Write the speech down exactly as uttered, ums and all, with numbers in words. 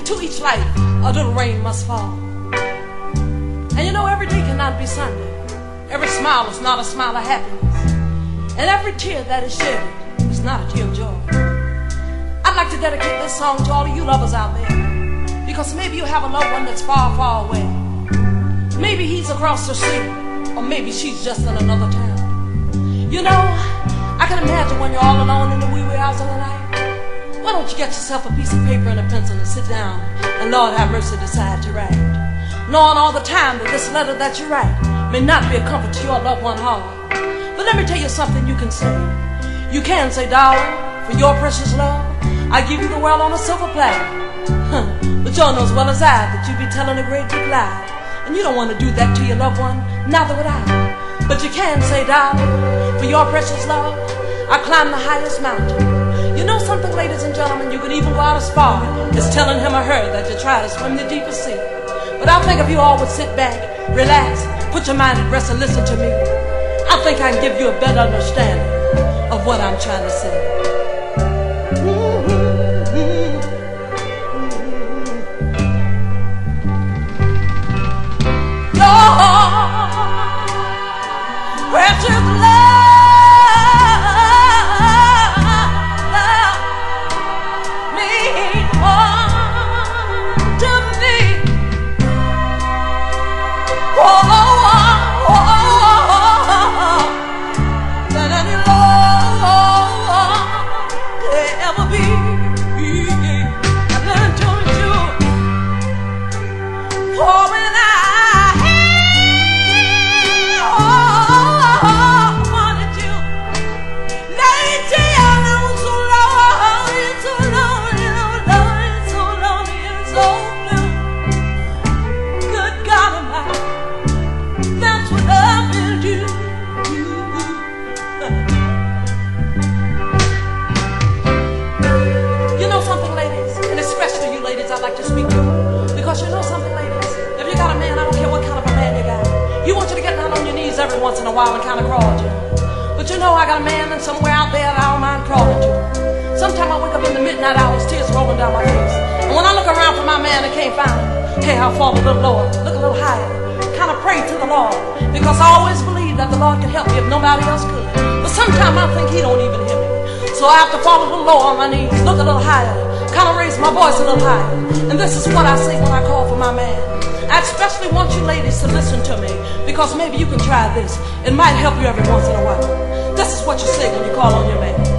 to each life a little rain must fall. And you know every day cannot be Sunday. Every smile is not a smile of happiness. And every tear that is shed is not a tear of joy. I'd like to dedicate this song to all of you lovers out there, because maybe you have a loved one that's far, far away. Maybe he's across the street, or maybe she's just in another town. You know, I can imagine when you're all alone in the wee wee hours of the night. Why don't you get yourself a piece of paper and a pencil and sit down and, Lord have mercy, decide to write, knowing all the time that this letter that you write may not be a comfort to your loved one heart. But let me tell you something you can say. You can say, darling, for your precious love, I give you the world on a silver platter. But you know as well as I that you be telling a great big lie, and you don't want to do that to your loved one, neither would I. But you can say, darling, for your precious love, I climb the highest mountain. You know something, ladies and gentlemen, you could even go out as far as telling him or her that you try to swim the deepest sea. But I think if you all would sit back, relax, put your mind at rest and listen to me, I think I can give you a better understanding of what I'm trying to say. Precious love, love means more to me. Oh, oh, oh, oh, than any love could ever be. I learned to you, oh, when I I'd like to speak to you, because you know something, ladies, if you got a man, I don't care what kind of a man you got, he wants you to get down on your knees every once in a while and kind of crawl to you. But you know I got a man and somewhere out there that I don't mind crawling to. Sometimes I wake up in the midnight hours, tears rolling down my face, and when I look around for my man and can't find him, hey, I'll fall a little lower, look a little higher, kind of pray to the Lord, because I always believe that the Lord can help me if nobody else could. But sometimes I think he don't even hear me, so I have to fall a little lower on my knees, look a little higher, kind of raise my voice a little higher. And this is what I say when I call for my man. I especially want you ladies to listen to me, because maybe you can try this. It might help you every once in a while. This is what you say when you call on your man.